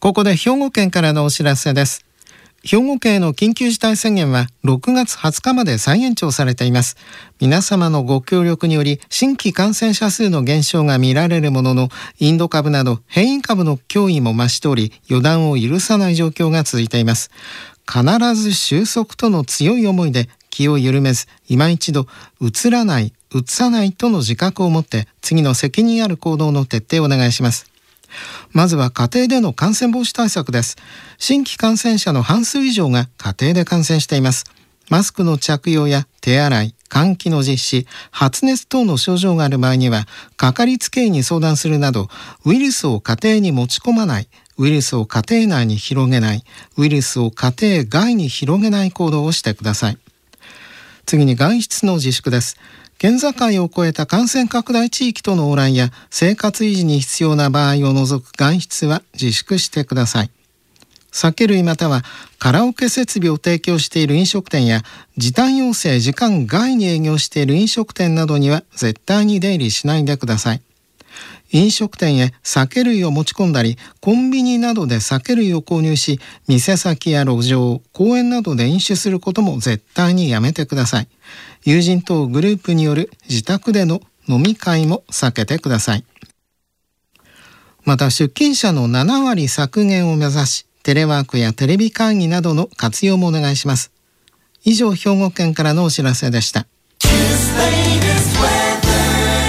ここで兵庫県からのお知らせです。兵庫県への緊急事態宣言は6月20日まで再延長されています。皆様のご協力により新規感染者数の減少が見られるものの、インド株など変異株の脅威も増しており、予断を許さない状況が続いています。必ず収束との強い思いで気を緩めず、今一度うつらない、うつさないとの自覚を持って次の責任ある行動の徹底をお願いします。まずは家庭での感染防止対策です。新規感染者の半数以上が家庭で感染しています。マスクの着用や手洗い、換気の実施、発熱等の症状がある場合にはかかりつけ医に相談するなど、ウイルスを家庭に持ち込まない、ウイルスを家庭内に広げない、ウイルスを家庭外に広げない行動をしてください。次に外出の自粛です。県境を越えた感染拡大地域との往来や生活維持に必要な場合を除く外出は自粛してください。酒類またはカラオケ設備を提供している飲食店や時短要請時間外に営業している飲食店などには絶対に出入りしないでください。飲食店へ酒類を持ち込んだり、コンビニなどで酒類を購入し、店先や路上、公園などで飲酒することも絶対にやめてください。友人等グループによる自宅での飲み会も避けてください。また出勤者の7割削減を目指し、テレワークやテレビ会議などの活用もお願いします。以上、兵庫県からのお知らせでした。